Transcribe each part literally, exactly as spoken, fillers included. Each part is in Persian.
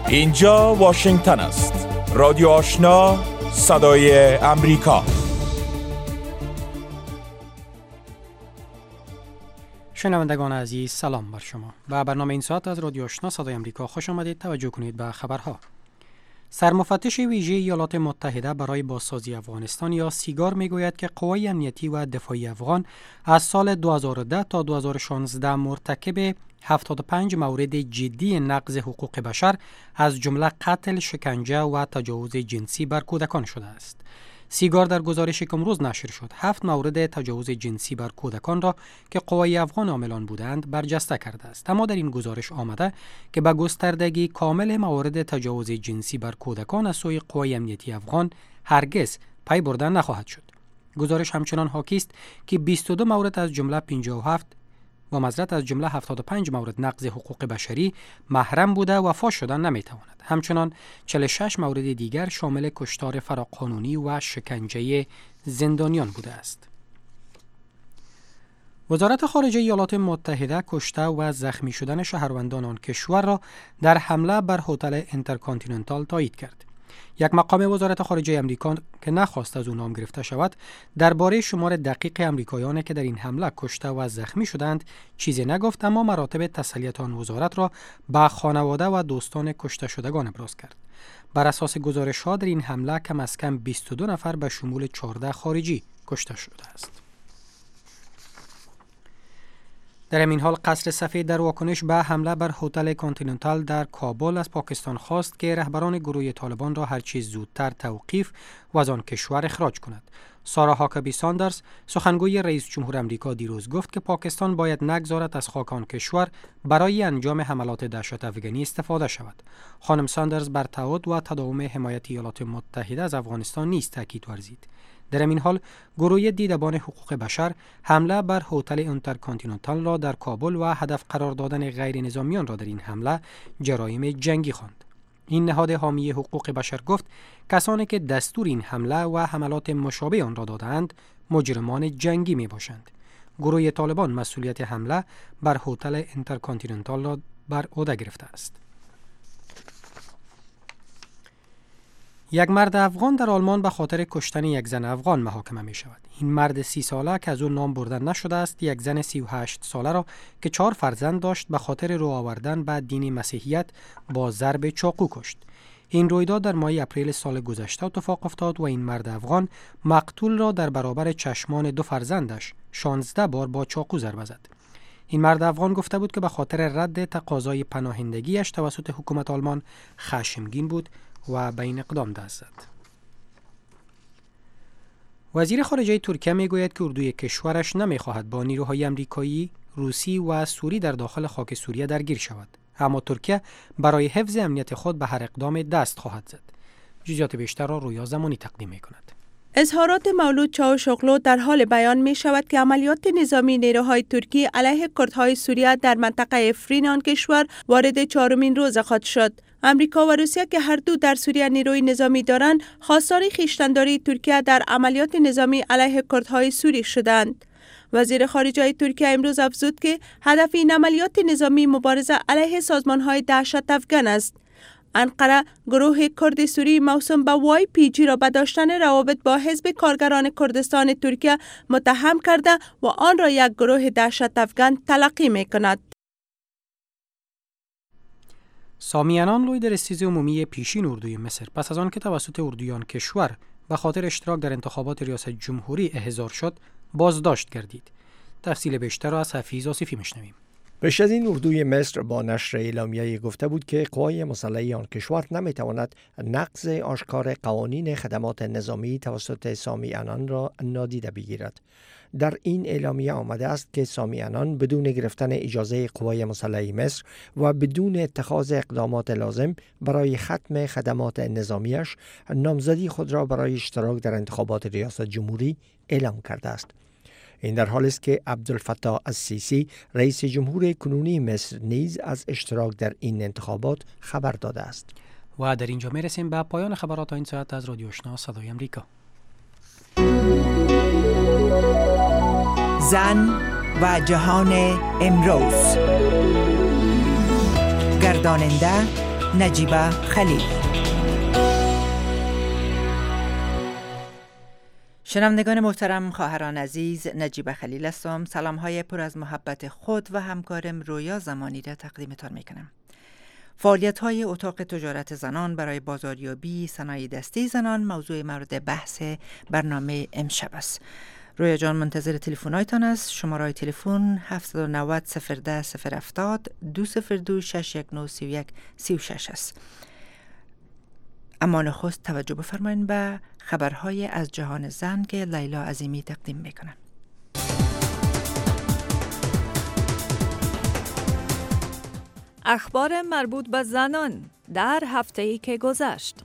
اینجا واشنگتن است. رادیو آشنا، صدای امریکا. شنوندگان عزیز، سلام بر شما. به برنامه این ساعت از رادیو آشنا صدای امریکا خوش آمدید. توجه کنید به خبرها. سرمفتش ویژه ایالات متحده برای بازسازی افغانستان یا سیگار میگوید که قوای امنیتی و دفاعی افغان از سال دو هزار و ده تا دو هزار و شانزده مرتکب هفتاد و پنج مورد جدی نقض حقوق بشر از جمله قتل، شکنجه و تجاوز جنسی بر کودکان شده است. سیگار در گزارشی که امروز نشر شد، هفت مورد تجاوز جنسی بر کودکان را که قوای افغان عاملان بودند برجسته کرده است. اما در این گزارش آمده که به گستردگی کامل موارد تجاوز جنسی بر کودکان از سوی قوای امنیتی افغان هرگز پی برده نخواهد شد. گزارش همچنان حاکی است که بیست و دو مورد از جمله پنجاه و هفت و معذرت از جمله هفتاد و پنج مورد نقض حقوق بشری محرم بوده و فاش شدن نمیتواند. همچنان چهل و شش مورد دیگر شامل کشتار فراقانونی و شکنجه زندانیان بوده است. وزارت خارجه ایالات متحده کشته و زخمی شدن شهروندان آن کشور را در حمله بر هتل اینترکانتیننتال تایید کرد. یک مقام وزارت خارجه امریکا که نخواست از او نام گرفته شود، درباره شمار دقیق امریکایانی که در این حمله کشته و زخمی شدند چیزی نگفت، اما مراتب تسلیت آن وزارت را به خانواده و دوستان کشته شدگان ابراز کرد. بر اساس گزارش‌ها در این حمله کم از کم بیست و دو نفر به شمول چهارده خارجی کشته شده است. در همین حال قصر سفید در واکنش به حمله بر هتل کانتیننتال در کابل از پاکستان خواست که رهبران گروه طالبان را هر چیز زودتر توقیف و از آن کشور اخراج کند. سارا هاکبی ساندرز، سخنگوی رئیس جمهور آمریکا، دیروز گفت که پاکستان باید نگذارد از خاک آن کشور برای انجام حملات دهشت افغانی استفاده شود. خانم ساندرز بر تعهد و تداوم حمایت ایالات متحده از افغانستان نیز تاکید ورزید. در این حال گروه دیدبان حقوق بشر حمله بر هتل اینترکانتیننتال را در کابل و هدف قرار دادن غیر نظامیان را در این حمله جرایم جنگی خواند. این نهاد حامی حقوق بشر گفت کسانی که دستور این حمله و حملات مشابه آن را دادند مجرمان جنگی می باشند. گروه طالبان مسئولیت حمله بر هتل اینترکانتیننتال را بر عهده گرفته است. یک مرد افغان در آلمان به خاطر کشتن یک زن افغان محاکمه می شود. این مرد سی ساله که از او نام برده نشده است، یک زن سی و هشت ساله را که چهار فرزند داشت به خاطر رو آوردن به دین مسیحیت با ضرب چاقو کشت. این رویداد در ماه اپریل سال گذشته اتفاق افتاد و این مرد افغان مقتول را در برابر چشمان دو فرزندش شانزده بار با چاقو ضربه زد. این مرد افغان گفته بود که به خاطر رد تقاضای پناهندگیش توسط حکومت آلمان خشمگین بود و به این اقدام دست زد. وزیر خارجه ترکیه میگوید که اردوی کشورش نمیخواهد با نیروهای امریکایی، روسی و سوری در داخل خاک سوریه درگیر شود، اما ترکیه برای حفظ امنیت خود به هر اقدام دست خواهد زد. جزئیات بیشتر را رویا زمانی تقدیم میکند. اظهارات مولود چاوشوغلو در حال بیان می شود که عملیات نظامی نیروهای ترکی علیه کردهای سوریه در منطقه افرین آن کشور وارد چهارمین روز خود شد. امریکا و روسیه که هر دو در سوریه نیروی نظامی دارند، خواستار خویشتن‌داری ترکیه در عملیات نظامی علیه کردهای سوری شدند. وزیر خارجه ترکیه امروز افزود که هدف این عملیات نظامی مبارزه علیه سازمان‌های دهشت افغان است. انقره گروه کرد سوری موسوم به وای پی جی را به داشتن روابط با حزب کارگران کردستان ترکیه متهم کرده و آن را یک گروه دهشت افغان تلقی می کند. سامیانان لوی در استیز عمومی پیشین اردوی مصر پس از آن که توسط اردویان کشور به خاطر اشتراک در انتخابات ریاست جمهوری احضار شد بازداشت گردید. تفصیل بیشتر را از حفیظ آصفی میشنویم. پیش از این اردوی مصر با نشر اعلامیه گفته بود که قوای مسلحه آن کشور نمیتواند نقض آشکار قوانین خدمات نظامی توسط سامیانان را نادیده بگیرد. در این اعلامیه آمده است که سامیانان بدون گرفتن اجازه قوای مسلحه مصر و بدون اتخاذ اقدامات لازم برای ختم خدمات نظامیش نامزدی خود را برای اشتراک در انتخابات ریاست جمهوری اعلام کرده است. این در حالی است که عبدالفتاح السیسی رئیس جمهور کنونی مصر نیز از اشتراک در این انتخابات خبر داده است. و در اینجا میرسیم به پایان خبرات این ساعت از رادیو آشنا صدای امریکا. زن و جهان امروز، گرداننده نجیبه خلیل. شنوندگان محترم، خواهران عزیز، نجیبه خلیل هستم. سلام های پر از محبت خود و همکارم رویا زمانی را تقدیمتان میکنم. فعالیت های اتاق تجارت زنان برای بازاریابی صنایع دستی زنان موضوع مورد بحث برنامه امشب است. رویا جان منتظر تلفن‌هایتان است. شماره تلفن هفت نه صفر صفر ده صفر هفتاد دو صفر دو شش یک نه سی و یک سی و شش است. اما نخست توجه بفرمایید به خبرهای از جهان زن که لیلا عظیمی تقدیم میکنه. اخبار مربوط به زنان در هفته‌ای که گذشت.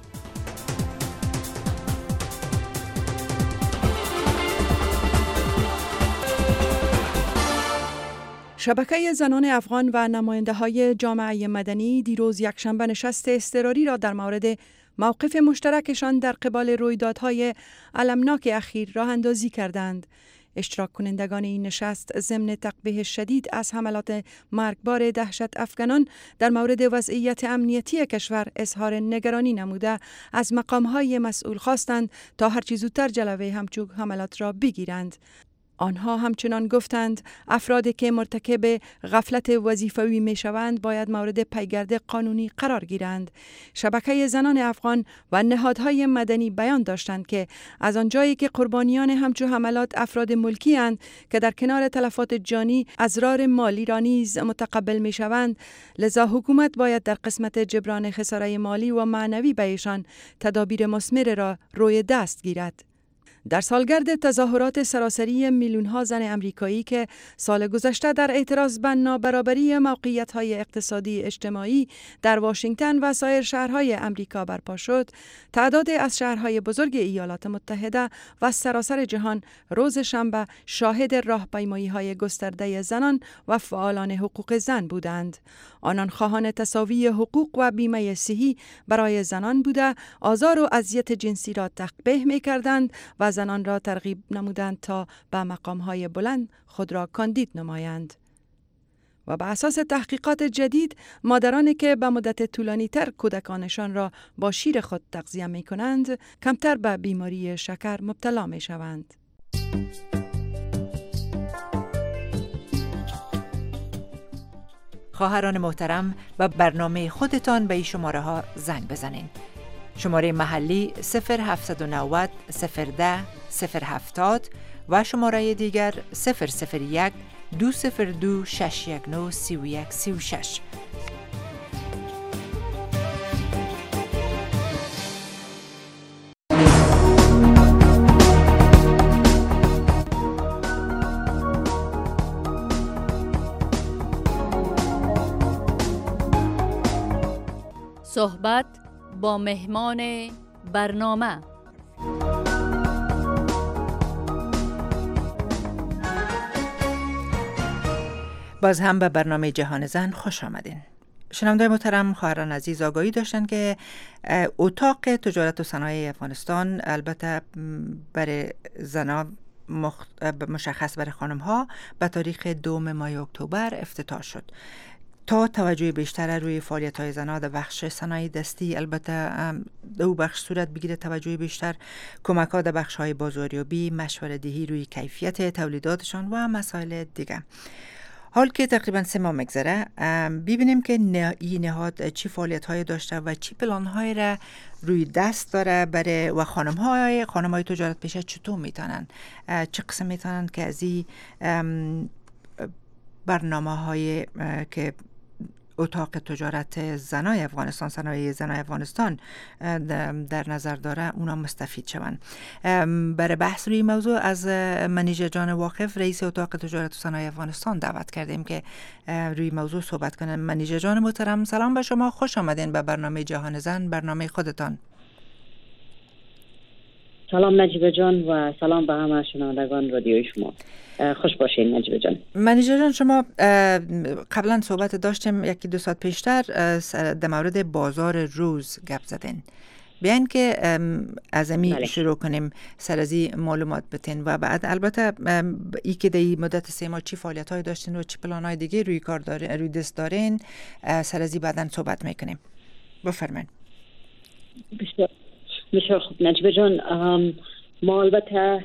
شبکه زنان افغان و نماینده‌های جامعه مدنی دیروز یکشنبه نشست اضطراری را در مورد موقف مشترکشان در قبال رویدادهای المناک اخیر راه اندازی کردند. اشتراک کنندگان این نشست ضمن تقبیح شدید از حملات مرگبار دهشت افغانان در مورد وضعیت امنیتی کشور اظهار نگرانی نموده از مقام‌های مسئول خواستند تا هرچی زودتر جلوه همچون حملات را بگیرند. آنها همچنان گفتند افرادی که مرتکب غفلت وظیفوی می شوند باید مورد پیگرد قانونی قرار گیرند. شبکه زنان افغان و نهادهای مدنی بیان داشتند که از آنجایی که قربانیان همچون حملات افراد ملکی اند که در کنار تلفات جانی اضرار مالی را نیز متقبل می شوند، لذا حکومت باید در قسمت جبران خساره مالی و معنوی به ایشان تدابیر مثمر را روی دست گیرد. در سالگرد تظاهرات سراسری میلیون‌ها زن امریکایی که سال گذشته در اعتراض به نابرابری موقعیت‌های اقتصادی اجتماعی در واشنگتن و سایر شهرهای امریکا برپا شد، تعداد از شهرهای بزرگ ایالات متحده و سراسر جهان روز شنبه شاهد راهپیمایی‌های گسترده زنان و فعالان حقوق زن بودند. آنان خواهان تساوی حقوق و بیمه صحی برای زنان بوده، آزار و اذیت جنسی را تقبیح می‌کردند و زنان را ترغیب نمودند تا به مقام‌های بلند خود را کاندید نمایند. و بر اساس تحقیقات جدید، مادرانی که به مدت طولانی تر کودکانشان را با شیر خود تغذیه می کنند، کمتر به بیماری شکر مبتلا می شوند. خواهران محترم، به برنامه خودتان به این شماره ها زنگ بزنین. شماره محلی صفر هفت نه صفر صفر ده صفر هفتاد و شماره دیگر صفر صفر یک دو صفر دو شش یک نه سی و یک سی و شش. صحبت با مهمان برنامه. باز هم به برنامه جهان زن خوش آمدین. شنوندگان محترم، خواهران عزیز آگاهی داشتن که اتاق تجارت و صنایع افغانستان البته برای زنها مخ... مشخص برای خانم ها به تاریخ دوم ماه اکتبر افتتاح شد تا توجه بیشتر روی فعالیت‌های زنان در بخش صنایع دستی، البته دو بخش صورت بگیره، توجه بیشتر، کمک‌ها در بخش‌های بازاریابی، مشوره‌دهی روی کیفیت تولیداتشان و مسائل دیگه. حال که تقریبا سه ماه مگذره، ببینیم که این نهاد چی فعالیت‌های داشته و چی پلان‌های را روی دست داره برای و خانم‌های خانم‌های تجارت پیشه چطور میتونن، چه قسم میتونن که از این برنامه‌های که اتاق تجارت زنای افغانستان، صنایع زنای افغانستان در نظر داره، اونا مستفید شوند. برای بحث روی موضوع از منیژه جان واقف، رئیس اتاق تجارت و صنایع افغانستان دعوت کردیم که روی موضوع صحبت کنه. منیژه جان محترم، سلام به شما، خوش آمدین به برنامه جهان زن، برنامه خودتان. سلام نجیبه جان و سلام به همه شنوندگان رادیوی شما. خوش باشین نجیبه جان. منیژه جان، شما قبلا صحبت داشتیم یکی دو ساعت پیشتر در مورد بازار روز گپ زدین. بیاین که از امی بله. شروع کنیم، سر از این معلومات بتین و بعد البته ای که در مدت سه ماه چی فعالیت های داشتین و چی پلان های دیگه روی کار دارین، روی دست دارین، سر از این بعداً صحبت میکنیم. بفرمایید. بسیار بسیار خوب نجیب جان، ما البته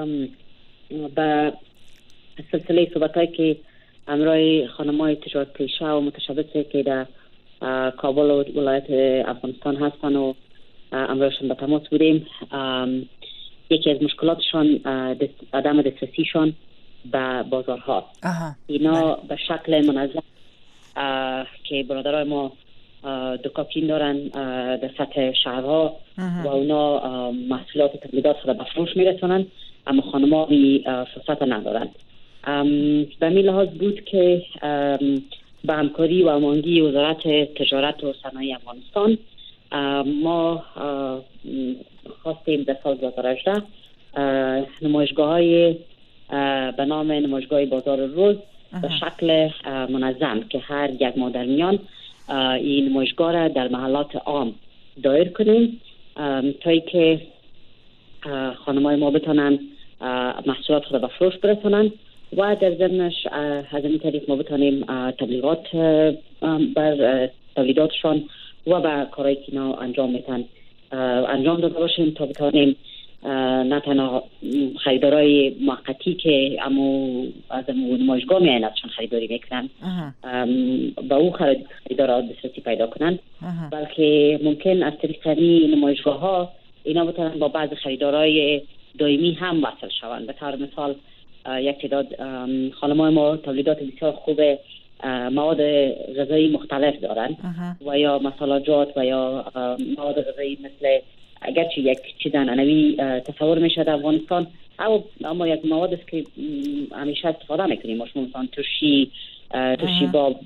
به سلسله صحبتایی که همراه خانم‌های تجارت پیشه و متشبثه که در کابل و ولایت افغانستان هستن و همراهشان به تماس بودیم، یکی از مشکلاتشان عدم دسترسیشان به بازارها. اینا به شکل منظم که برادرای ما دکاکین دارن در سطح شهرها و اونا محصولات تولیدات خود به فروش میرسونن، اما خانم‌ها این فرصت ندارن. به می لحاظ بود که به همکاری و هماهنگی وزارت تجارت و صنایع افغانستان ما خواستیم در سال دو هزار و هجده نمایشگاه‌های به نام نمایشگاه بازار روز به شکل منظم که هر یک ماه در میان این نمایشگاه را در محلات عام دایر کنیم تا ای که خانم‌های ما بتونن محصولات خود به فروش برسونن و در ضمنش از این طریق ما بتونیم تبلیغات بر تولیداتشان و بر کارهایی که اینا انجام میتن انجام داده باشیم تا بتونیم نه تنها خریدارای موقتی که امو از امو نمایشگاه میاین ازشان خریداری میکنن با او خریدارا دسترسی پیدا کنن، بلکه ممکن از طریق نمایشگاه ها اینا بتونن با بعض خریدارای دائمی هم وصل شوند. به طور مثال یک تعداد خانم‌های ما تولیدات بسیار خوب مواد غذایی مختلف دارن و یا مسالجات و یا مواد غذایی مثل اگرچه یک چیز عنعنوی تصور میشه در افغانستان، اما یک مواد است که همیشه استفاده میکنیم ما، مثلا ترشی ترشی باب،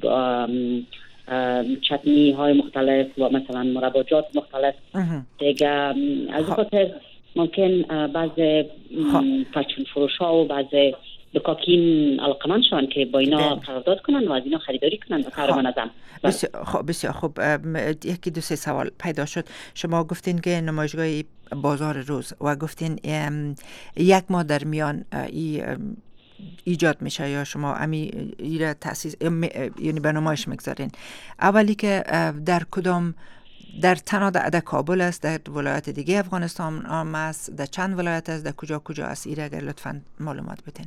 چتنی های مختلف و مثلا مرباجات مختلف دیگه. از خاطر ممکن بعض پرچون فروش ها و بعض دکاکین علاقمند شوند که با اینا قرارداد کنن و از اینا خریداری کنن به طور منظم. خب بسیار خوب. یکی دو سه سوال پیدا شد. شما گفتین که نمایشگاه بازار روز و گفتین یک ماه در میان ای ایجاد میشه یا شما امی ایره تأسیس یعنی به نمایش میگذارین. اولی که در کدام، در تنها در کابل است، در ولایت دیگه افغانستان هم است، در چند ولایت است، در کجا کجا است؟ ایره اگر لطفاً معلومات بدین.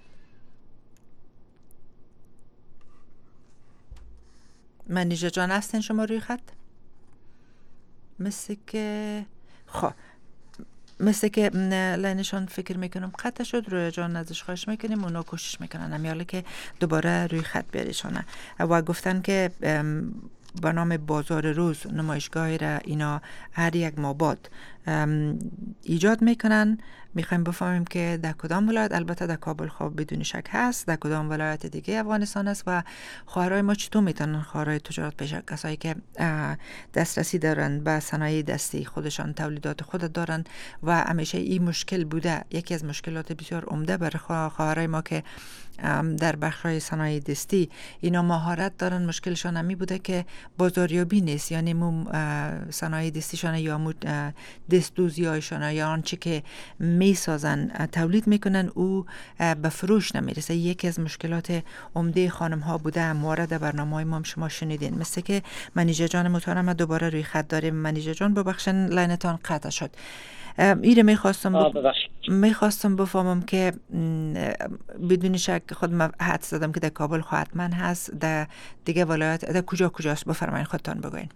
منیژه جان هستین شما روی خط؟ مثل که خب مثل که لینشان فکر میکنم قطع شد. روی جان ازش خواهش میکنیم اونا کوشش میکنن امیاله که دوباره روی خط بیاریشانه و گفتن که با نام بازار روز نمایشگاهی را اینا هر یک ماه بعد ایجاد میکنن. میخوایم بفهمیم که در کدام ولایت، البته در کابل خب بدون شک هست، در کدام ولایت دیگه افغانستان است و خواهرای ما چطور میتونن، خواهرای تجارت پیشه، کسایی که دسترسی دارن به صنایع دستی خودشان تولیدات خود دارن و همیشه این مشکل بوده. یکی از مشکلات بسیار عمده برای خواهرای ما که در بخشای صنایع دستی اینا مهارت دارن، مشکلشان همی بوده که بازاریابی نیست، یعنی مو صنایع دستیشان یا مو دستدوزی هایشان یا آنچه که میسازن تولید میکنن او به فروش نمیرسه. یکی از مشکلات عمده خانم ها بوده. مورد برنامه ما هم شما شنیدین. مثل که منیژه جان محترم دوباره روی خط داریم. منیژه جان ببخشن لینتان قطع شد. ایره میخواستم ب... میخواستم بفهمم که بدون شک خود من حد زدم که در کابل حتما هست، در دیگه ولایت در کجا کجاست؟ بفرمایید خودتان بگوین.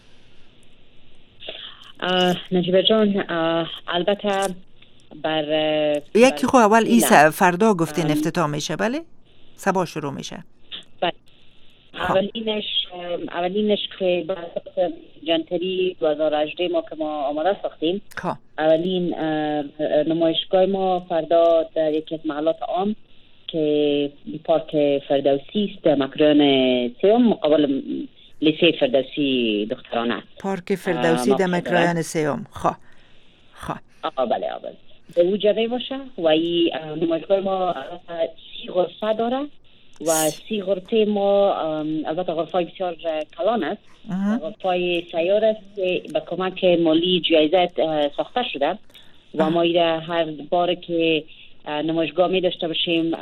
نجیب جان البته بر یکی خو اول این فردا گفتین افتتاح میشه، بله؟ صبح شروع میشه. بله. اولینش اولینش که با جنتری دو هزار و هجده ما که ما آماده ساختیم. خب اولین نمایشگاه ما فردا در یکی از محلات عام که پارک فردوسی است، مکران سیوم مقابل لیسه فردوسی دخترانه. پارک فردوسی در مکران سیوم. خب خب آه بله آه بله به او جبه باشه و این نمایشگاه ما سی غرفه داره و سی غرفه ما البته غرفه بسیار کلان است، غرفه سیار است به کمک مالی جایزه ساخته شده و ما ایره هر بار که نمایشگاه می داشته باشیم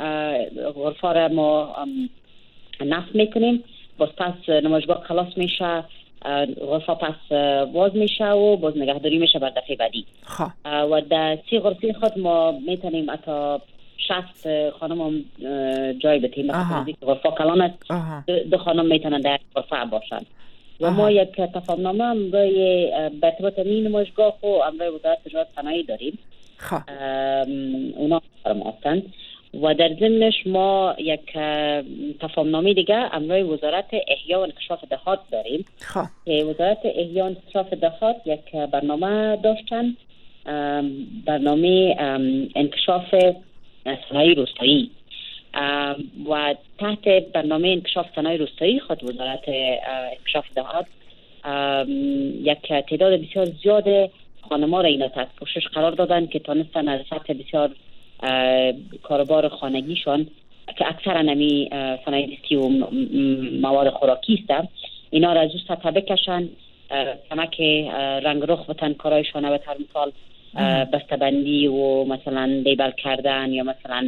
غرفه را ما نصب میکنیم، باز پس نمایشگاه خلاص میشه غرفه پس باز میشه و باز نگهداری میشه بر دفعه بعدی. خب و در سی غرفه خود ما میتونیم حتی شصت خانم هم جای بتیم. مثلا غرفه کلان است، دو خانم میتونن در غرفه باشن. و ما یک تفاهمنامه هم برای به ارتباط این نمایشگاه خو امروی وزارت تجارت صنایع داریم. خب اونا فرم هستند. و در ضمنش ما یک تفاهمنامه دیگه امروی وزارت احیا و انکشاف دهات داریم. خب که وزارت احیا و انکشاف دهات یک برنامه داشتن، برنامه انکشاف صنایع روستایی، و تحت برنامه انکشاف صنایع روستایی خود وزارت انکشاف دهات یک تعداد بسیار زیاد خانم‌ها را اینا تحت پوشش قرار دادن که تانستن از سطح بسیار کاربار خانگیشان که اکثرا نمی صنایع دستی و مواد خوراکی است، اینا را از اون سطح بکشن، کمک رنگ رخ بتن کارایشان، و در مثال بسته‌بندی و مثلا لیبل کردن یا مثلا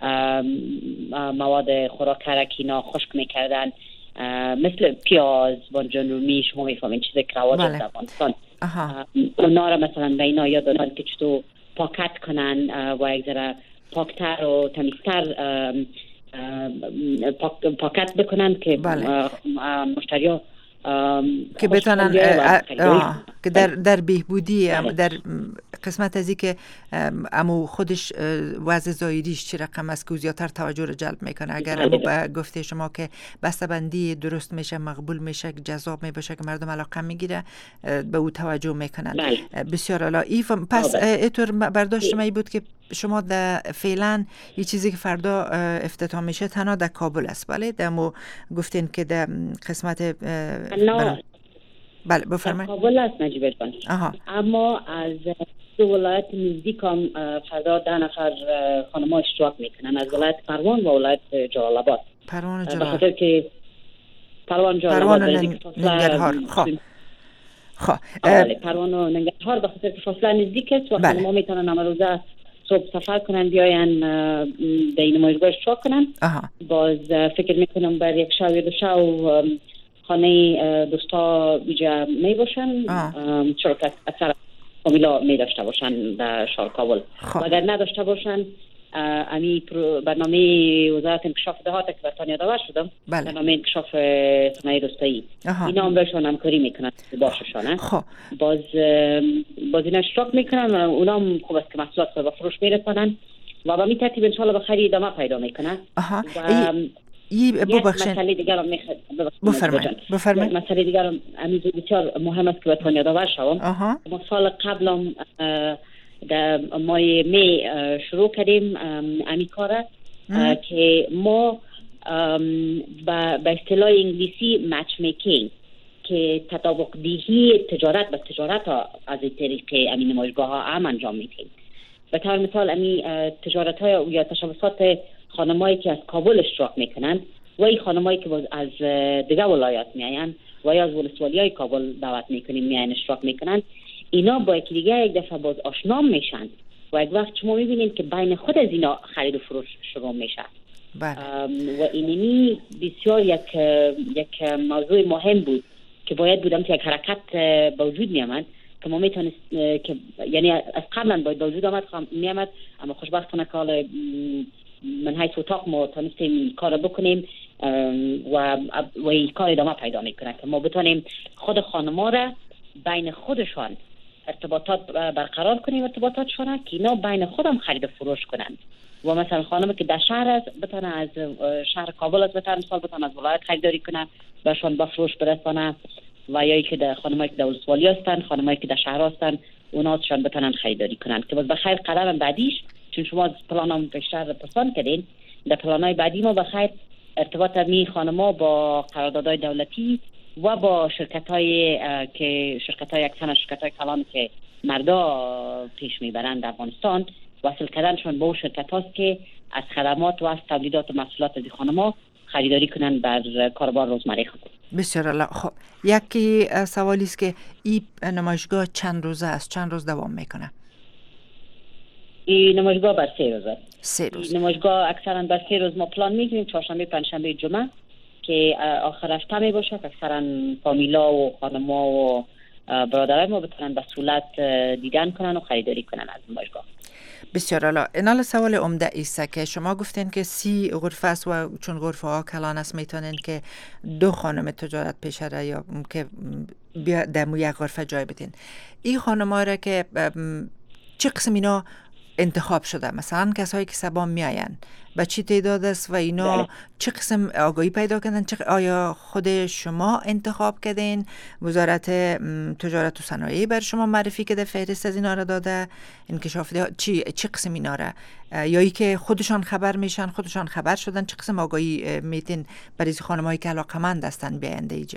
مواد خوراک اینا خشک میکردن، مثل پیاز، بانجان رومی، شما میفهمین چیزی که رواج در افغانستان. اونا را مثلا به اینا یاد دادن که چطور پاکت کنن و یک ذره پاکتر و تمیزتر پاک، پاکت بکنن که مشتری‌ها که بتونن که در در بهبودی در قسمت از که امو خودش وضع ظاهریش چه رقم است که زیادتر توجه رو جلب میکنه. اگر امو به گفته شما که بسته‌بندی درست میشه، مقبول میشه، جذاب میشه که مردم علاقه میگیره، به او توجه میکنن. بسیار عالی. ایفم پس اینطور برداشت می بود که شما در فعلا یه چیزی که فردا افتتاح میشه تنها در کابل است، بله؟ دمو گفتین که در قسمت نه بله بفرمایید. کابل است نجیب جان. اما از دو ولایت نزدیک هم فردا ده نفر خانم‌ها اشتراک میکنن، از ولایت پروان و ولایت جلال آباد. پروان و جلال آباد. بخاطر که پروان جلال آباد ننگرهار. خب خب پروان و ننگرهار به خاطر که فاصله نزدیک است و خانم‌ها میتونن امروزه صبح سفر کنن بیاین در این نمایشگاه اشتراک کنن. باز فکر میکنم بر یک شب یا دو شب خانه دوستا بیجا می باشن، چرا که اکثر فامیلا می داشته باشن در شهر کابل. و اگر نداشته باشن امی برنامه وزارت انکشاف دهات که برتان یادآور شدم، بله. برنامه انکشاف صنایع روستایی، اینا هم برشان همکاری میکنن باششان. باز باز اینا اشتراک میکنن و اونا هم خوب است که محصولات به فروش میرسانن و با می ترتیب انشاءالله به خرید ادامه پیدا میکنن. و ای ببخشید مسئله دیگر هم میخواد بفرمایید بفرمایید مسئله دیگر هم امیز بسیار مهم است که بتوان یادآور شوم. ما سال قبل هم در ماه می شروع کردیم امی کار که ما به اصطلاح انگلیسی مچ میکینگ که تطابق دهی تجارت به تجارت از این طریق امی نمایشگاه ها هم انجام میدیم. به طور مثال امی تجارت های یا تشبسات خانمایی که از کابل اشتراک میکنن و این خانمایی که از دیگه ولایات میاین و یا از ولسوالی های کابل دعوت میکنیم میاین اشتراک میکنن، اینا با یکی دیگه یک دفعه باز آشنا میشن و یک وقت شما میبینید که بین خود از اینا خرید و فروش شروع میشه. و اینمی بسیار یک یک موضوع مهم بود که باید بودم که یک حرکت به وجود میامد که ما میتونست که یعنی از قبلا باید به وجود آمد میامد، اما خوشبختانه که من حیث اتاق ما تونستیم کار بکنیم و و این کار ادامه پیدا میکنه که ما بتونیم خود خانم‌ها را بین خودشان ارتباطات برقرار کنیم، ارتباطاتشان که اینا بین خودم خرید و فروش کنن. و مثلا خانمی که در شهر است بتونه از شهر کابل است بتونه مثال بتونه از ولایت خریداری کنه بهشان با فروش برسانه، و یا که در خانمایی که در ولسوالی هستن، خانمایی که در شهر هستن اوناشان بتونن خریداری کنن که باز بخیر قرارم بعدیش، چون شما از پلانم پیشتر پرسان کردین، در پلانای بعدی ما بخیر ارتباط می خانم‌ها با قراردادهای دولتی و با شرکت‌های که شرکت‌های اکثر شرکت‌های کلان که مردا پیش میبرند در افغانستان وصل کردنشون با شرکت هاست که از خدمات و از تولیدات و محصولات از خانم‌ها خریداری کنن بر کاروبار روزمره خود. بسیار عالی. خب یکی سوالی است که این نمایشگاه چند روزه است؟ چند روز دوام میکنه؟ این نمایشگاه بر سه روزه. سه روز. این نمایشگاه اکثرا بر سه روز ما پلان میگیریم، چهارشنبه، پنجشنبه، جمعه. که آخرش تمی باشه که اکثرا فامیلا و خانما و برادرای ما بتونن به سهولت دیدن کنن و خریداری کنن از باشگاه. بسیار عالی. اینال سوال عمده ایست که شما گفتین که سی غرفه است و چون غرفه ها کلان است میتونین که دو خانم تجارت پیشه را یا که در مو یک غرفه جای بدین. این خانم ها را که چه قسم اینا انتخاب شده؟ مثلا کسایی که سبا میاین و چی تعداد است و اینا داره. چه قسم آگاهی پیدا کردن؟ چه آیا خود شما انتخاب کردین؟ وزارت تجارت و صنایع بر شما معرفی کرده فهرست از اینا را داده؟ انکشاف ده چی چه قسم اینا را یا ای که خودشان خبر میشن، خودشان خبر شدن؟ چه قسم آگاهی میتین برای خانمایی که علاقمند هستن بیاینده اینجا؟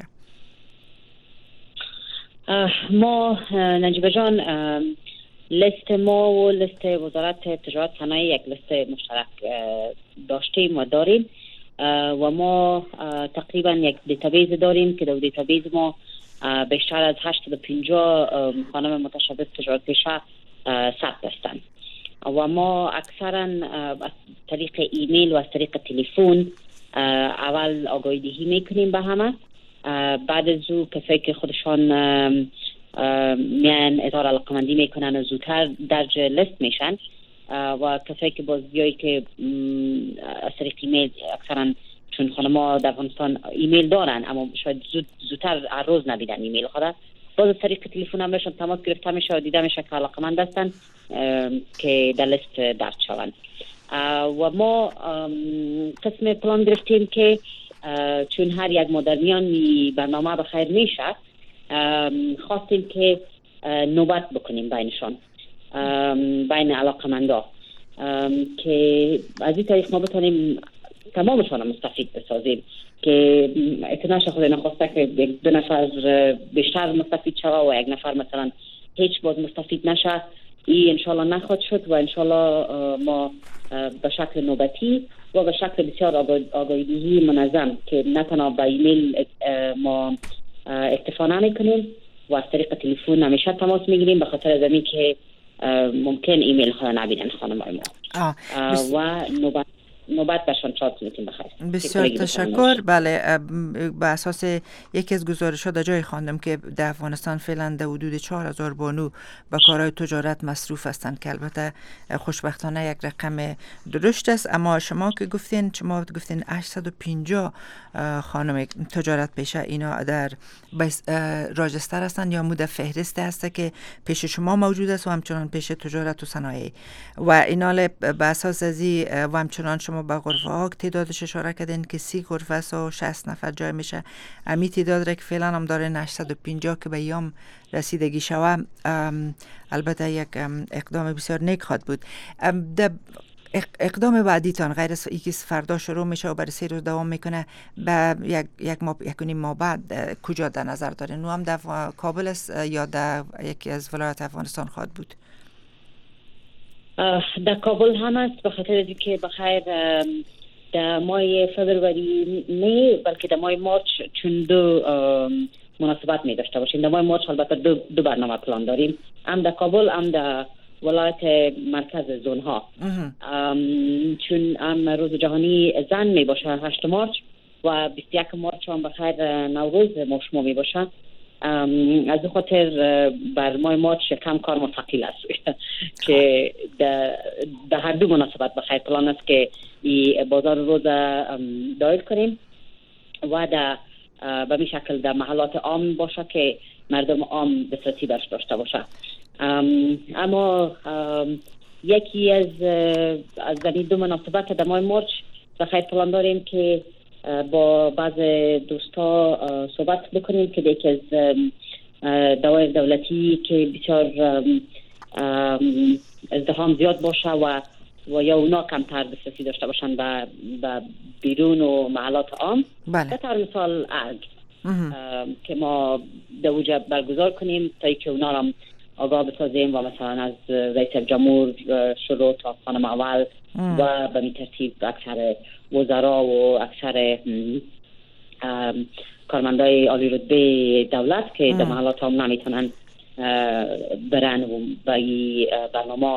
ما نجیب جان لیست ما و لیست وزارت تجارت صنایع یک لیست مشترک داشتیم و داریم و ما تقریبا یک دیتابیز داریم که در دیتابیز ما بیشتر از هشتصد و پنجاه خانم متشبث تجارت پیشه ثبت هستند و ما اکثرا از طریق ایمیل و از طریق تلفن اول آگاهی دهی میکنیم به همه، بعد از او کسایی که خودشان میان اظهار علاقمندی میکنن و زودتر درج لیست میشن و کسایی که باز بیایی که از طریق ایمیل اکثرا چون خانما در افغانستان ایمیل دارن اما شاید زود زودتر هر روز نبیدن ایمیل خدا، باز از طریق تلفن هم بهشون تماس گرفته میشه و دیده میشه که علاقمند هستن که در لیست درج شوند. و ما قسم پلان گرفتیم که چون هر یک مادرمیان برنامه بخیر میشه خواستیم که نوبت بکنیم بینشان، بین علاقمندا، که از این طریق ما بتونیم تمامشان مستفید بسازیم که اتناش خود نخواسته که دو نفر بیشتر مستفید شوه و یک نفر مثلا هیچ باز مستفید نشه. این انشالله نخواد شد و انشالله ما به شکل نوبتی و به شکل بسیار آگاهی منظم که نه تنها با ایمیل ما اکتفا نمیکنیم و از طریق تلفن همیشه تماس میگیریم به خاطر از این که ممکن ایمیل ها نبینن خانمای ما و نوبت نوبت برشان چارت میتیم بخیر. بسیار تشکر. بله، به اساس یکی از گزارش‌ها در جای خواندم که در افغانستان فعلا در حدود چهار هزار بانو به کارهای تجارت مصروف هستند که البته خوشبختانه یک رقم درشت است، اما شما که گفتین شما گفتین هشتصد و پنجاه خانم تجارت پیشه اینا در راجستر هستند یا مو در فهرست هست که پیش شما موجود است و همچنان پیش تجارت و صنایع و اینا به اساس از این و همچنان شما با غرفه ها تعدادش اشاره کردین که سی غرفه است و شصت نفر جای میشه. امی تعداد را که فعلا هم داره هشتصد و پنجاه که به ایام رسیدگی شوه البته یک اقدام بسیار نیک خواد بود. اقدام بعدیتان غیر از اینکه فردا شروع میشه و برای سه روز دوام میکنه به یک یک ماه یک ماه بعد کجا در نظر دارین؟ نو هم در کابل است یا در یکی از ولایات افغانستان خواهد بود؟ در کابل هم است به خاطر از اینکه بخیر در ماه فبروری نه بلکه در ماه مارچ چون دو مناسبت می داشته باشیم. در ماه مارچ البته دو, دو برنامه پلان داریم، هم در کابل هم در ولایت مرکز زون ها، چون هم روز جهانی زن می باشه هشت مارچ و بیست و یک مارچ هم بخیر نوروز ما شما می باشه. از خاطر بر ماه مارچ کم کار مستقل است که در هر دو مناسبت بخیر پلان است که این بازار روز دایر کنیم و در به می شکل در محلات عام باشه که مردم عام دسترسی برش داشته باشه. اما یکی از از این دو مناسبت در ماه مارچ بخیر پلان داریم که با بعض دوستا صحبت بکنیم که یکی از دوایر دولتی که بسیار ازدحام زیاد باشه و و یا اونا کمتر دسترسی داشته باشن به بیرون و محلات عام. بله. به طور مثال ارگ که ما دوجه برگزار کنیم تا که اونا هم آگاه بسازیم و مثلا از رئیس جمهور شروع تا خانم اول و به می ترتیب اکثر وزرا و اکثر کارمندای عالی رتبه دولت که در محلات هم نمیتونن برن و به این برنامه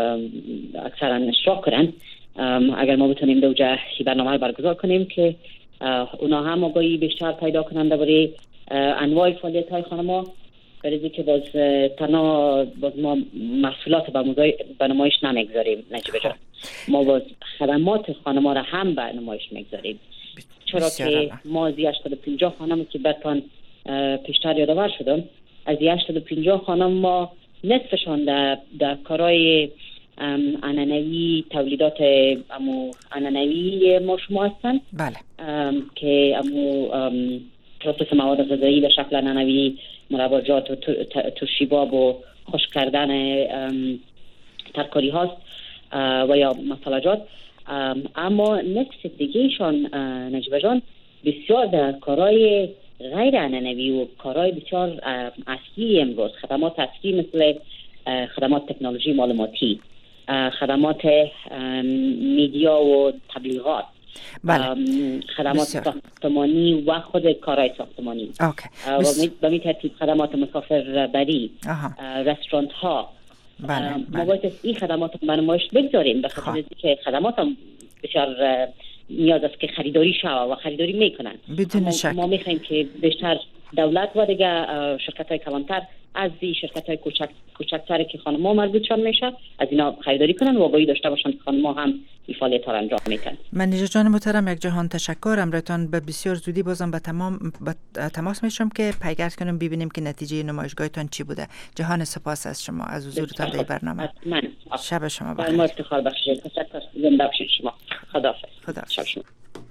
اکثرا اشتراک کنن. اگر ما بتونیم دوجه برنامه رو برگزار کنیم که اونا هم آگاهی بیشتر پیدا کنند برای انواع فعالیت های خانما، برای که باز تنها باز ما محصولات به نمایش نمیگذاریم نجیب جان، ما باز خدمات خانما را هم به نمایش میگذاریم، چرا که ما از هشتصد و پنجاه خانم که برتان پیشتر یادآور شدم، از هشتصد و پنجاه خانم ما نصفشان در, در کارهای عنعنوی تولیدات امو عنعنوی ما شما هستند. بله. که امو پروسس مواد غذایی به شکل عنعنوی، مرباجات و ترشیباب و خشک کردن ترکاری هاست و یا مسالجات. اما نصف دیگهشان نجیب جان بسیار در کارهای غیر عنعنوی و کارهای بسیار اصلی امروز، خدمات اصلی مثل خدمات تکنولوژی معلوماتی، خدمات میدیا و تبلیغات، بله. خدمات ساختمانی و خود کارهای ساختمانی و به می ترتیب خدمات مسافربری، رستوران ها. بله. ما باید این خدمات رو برنامه‌اش بگذاریم، به خاطر که خدمات هم بسیار نیاز است که خریداری شود و خریداری میکنن. بدون شک ما میخوایم که بیشتر دولت و دیگه شرکت های کلانتر از این شرکت های کوچک کوچکتری که خانم‌ها مربوطشان میشه از اینا خریداری کنن و آگاهی داشته باشن که خانم‌ها هم این فعالیت ها را انجام میتن. من نجات جان محترم، یک جهان تشکر. امرتان به بسیار زودی بازم به تمام به تماس میشم که پیگرد کنیم ببینیم که نتیجه نمایشگاهتان چی بوده. جهان سپاس از شما از حضورتان در برنامه. من شب شما بخیر. ما افتخار بخشید. تشکر. زنده باشید شما. خداحافظ. خداحافظ. شما.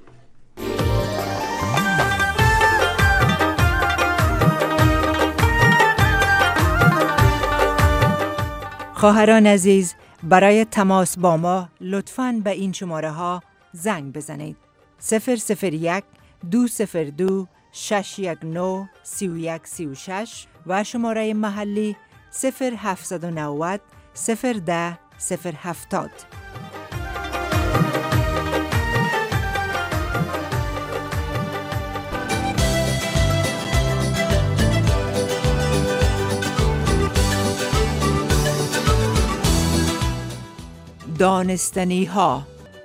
خواهران عزیز، برای تماس با ما لطفاً به این شماره ها زنگ بزنید: صفر صفر یک دو صفر دو شش یک نه سی و یک سی و شش و شماره محلی صفر هفت نه صفر صفر ده صفر هفتاد. دانستنی ها.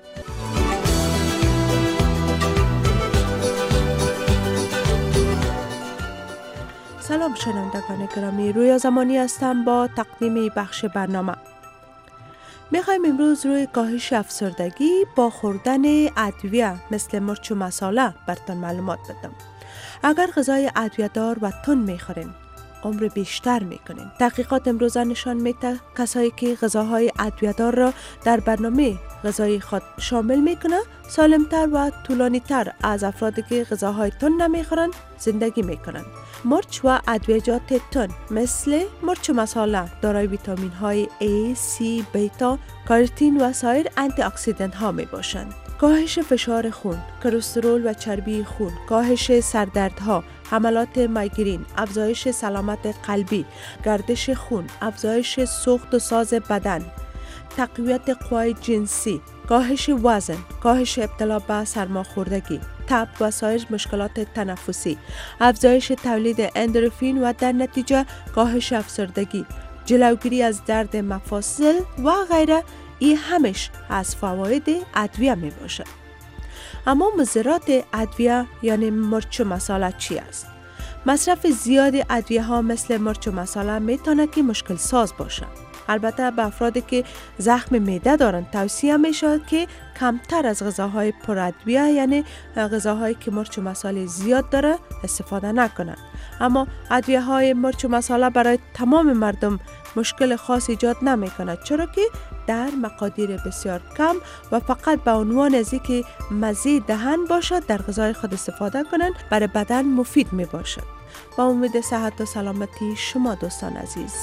سلام شنوندگان گرامی، رویا زمانی هستم با تقدیم بخش برنامه. میخوایم امروز روی کاهش افسردگی با خوردن ادویه مثل مرچ و مساله براتون معلومات بدم. اگر غذای ادویه‌دار و تند میخورین عمر بیشتر میکنین. تحقیقات امروزه نشان میده کسایی که غذاهای ادویه‌دار را در برنامه غذایی خود شامل میکنه سالمتر و طولانی‌تر از افرادی که غذاهای تند نمیخورن زندگی میکنن. مرچ و ادویه‌جات تند مثل مرچ و مساله دارای ویتامین های A، C، بیتا، کاروتین و سایر آنتی اکسیدنت ها می باشند. کاهش فشار خون، کلسترول و چربی خون، کاهش سردردها، حملات مایگرین، افزایش سلامت قلبی، گردش خون، افزایش سوخت و ساز بدن، تقویت قوای جنسی، کاهش وزن، کاهش ابتلا به سرماخوردگی، تب و سایر مشکلات تنفسی، افزایش تولید اندورفین و در نتیجه کاهش افسردگی، جلوگیری از درد مفاصل و غیره. این همش از فواید ادویه می باشد. اما مضرات ادویه یعنی مرچ و مساله چی است؟ مصرف زیاد ادویه ها مثل مرچ و مساله می تونه که مشکل ساز باشه. البته به افرادی که زخم معده دارند توصیه می شود که کمتر از غذاهای پر ادویه یعنی غذاهایی که مرچ و مساله زیاد داره استفاده نکنند. اما ادویه های مرچ و مساله برای تمام مردم مشکل خاص ایجاد نمی کند، چرا که در مقادیر بسیار کم و فقط به عنوان از اینکه مزه دهن باشد در غذای خود استفاده کنند برای بدن مفید می باشد. با امید صحت و سلامتی شما دوستان عزیز.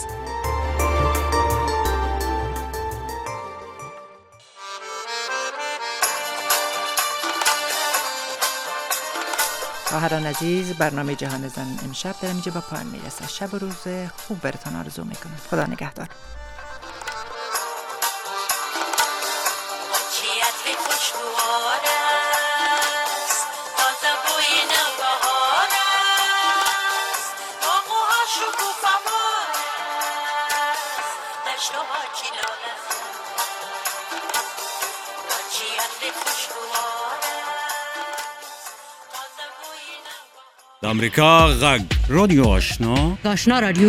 خواهران عزیز، برنامه جهان زن امشب در اینجا به پایان میرسه. شب و روز خوب براتون آرزو میکنم. خدا نگهدار. امریکا غږ رادیو آشنا آشنا رادیو